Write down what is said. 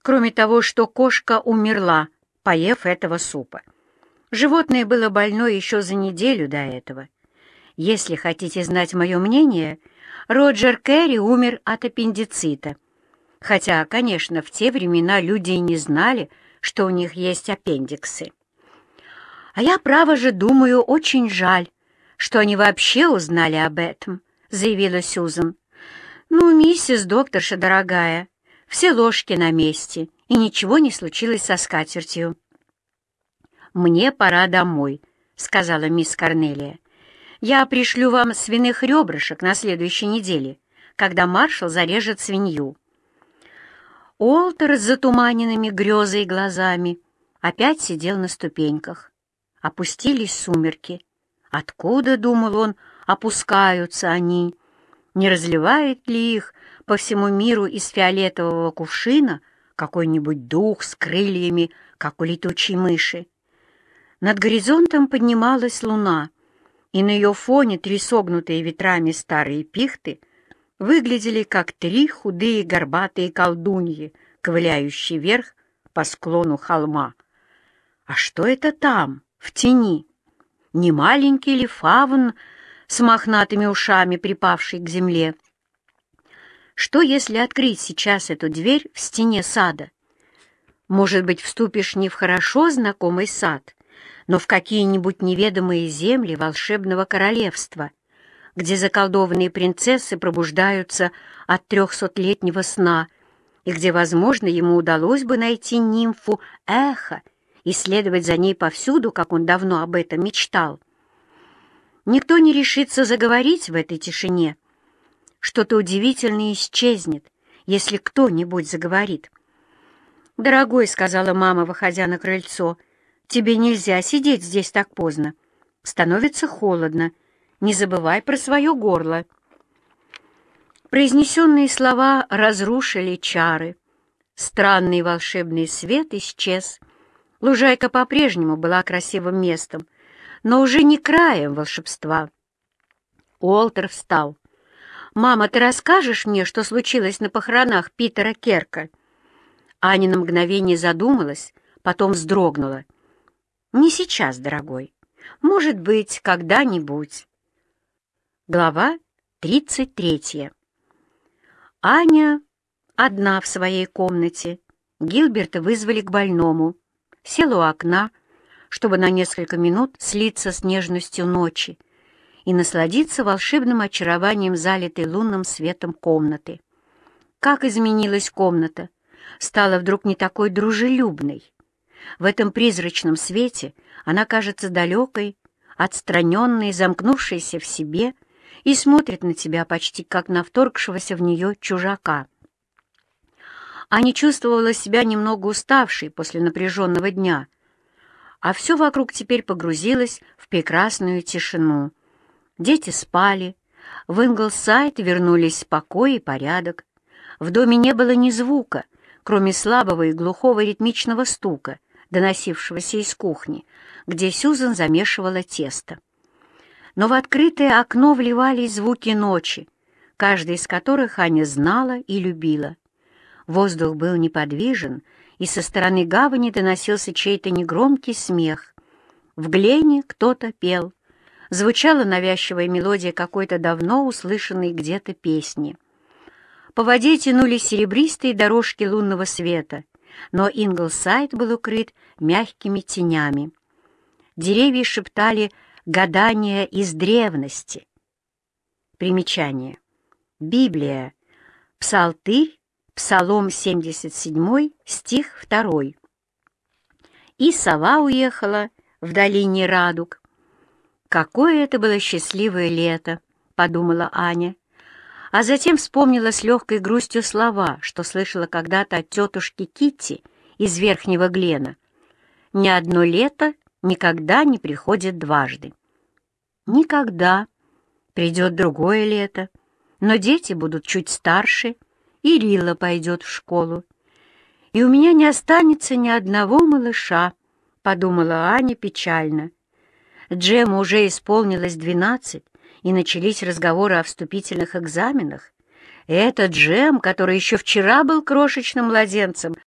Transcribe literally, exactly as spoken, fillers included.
кроме того, что кошка умерла, поев этого супа. Животное было больно еще за неделю до этого. Если хотите знать мое мнение, Роджер Керри умер от аппендицита. Хотя, конечно, в те времена люди и не знали, что у них есть аппендиксы. «А я, право же, думаю, очень жаль, что они вообще узнали об этом», — заявила Сьюзен. «Ну, миссис докторша дорогая, все ложки на месте, и ничего не случилось со скатертью». «Мне пора домой», — сказала мисс Корнелия. «Я пришлю вам свиных ребрышек на следующей неделе, когда маршал зарежет свинью». Уолтер с затуманенными грезой глазами опять сидел на ступеньках. Опустились сумерки. Откуда, думал он, опускаются они? Не разливает ли их по всему миру из фиолетового кувшина какой-нибудь дух с крыльями, как у летучей мыши? Над горизонтом поднималась луна, и на ее фоне три согнутые ветрами старые пихты выглядели как три худые горбатые колдуньи, ковыляющие вверх по склону холма. А что это там, в тени? Не маленький ли фавн с мохнатыми ушами, припавший к земле? Что, если открыть сейчас эту дверь в стене сада? Может быть, вступишь не в хорошо знакомый сад, но в какие-нибудь неведомые земли волшебного королевства, где заколдованные принцессы пробуждаются от трехсотлетнего сна, и где, возможно, ему удалось бы найти нимфу Эхо и следовать за ней повсюду, как он давно об этом мечтал. Никто не решится заговорить в этой тишине. Что-то удивительное исчезнет, если кто-нибудь заговорит. «Дорогой», — сказала мама, выходя на крыльцо, — «тебе нельзя сидеть здесь так поздно. Становится холодно. Не забывай про свое горло». Произнесенные слова разрушили чары. Странный волшебный свет исчез. Лужайка по-прежнему была красивым местом, но уже не краем волшебства. Уолтер встал. «Мама, ты расскажешь мне, что случилось на похоронах Питера Керка?» Аня на мгновение задумалась, потом вздрогнула. «Не сейчас, дорогой. Может быть, когда-нибудь». Глава тридцать третья. Аня одна в своей комнате. Гилберта вызвали к больному. Села у окна, чтобы на несколько минут слиться с нежностью ночи и насладиться волшебным очарованием залитой лунным светом комнаты. Как изменилась комната! Стала вдруг не такой дружелюбной. В этом призрачном свете она кажется далекой, отстраненной, замкнувшейся в себе, и смотрит на тебя почти как на вторгшегося в нее чужака. Аня чувствовала себя немного уставшей после напряженного дня, а все вокруг теперь погрузилось в прекрасную тишину. Дети спали, в Инглсайд вернулись покой и порядок. В доме не было ни звука, кроме слабого и глухого ритмичного стука, доносившегося из кухни, где Сьюзен замешивала тесто. Но в открытое окно вливались звуки ночи, каждый из которых Аня знала и любила. Воздух был неподвижен, и со стороны гавани доносился чей-то негромкий смех. В Глене кто-то пел. Звучала навязчивая мелодия какой-то давно услышанной где-то песни. По воде тянулись серебристые дорожки лунного света, но Инглсайд был укрыт мягкими тенями. Деревья шептали гадания из древности. Примечание. Библия. Псалтырь, Псалом семьдесят семь, стих два. И сова уехала в долине радуг. «Какое это было счастливое лето!» — подумала Аня. А затем вспомнила с легкой грустью слова, что слышала когда-то от тетушки Китти из Верхнего Глена. «Ни одно лето никогда не приходит дважды». Никогда. Придет другое лето, но дети будут чуть старше, и Лила пойдет в школу. И у меня не останется ни одного малыша, подумала Аня печально. Джему уже исполнилось двенадцать, и начались разговоры о вступительных экзаменах. И этот Джем, который еще вчера был крошечным младенцем,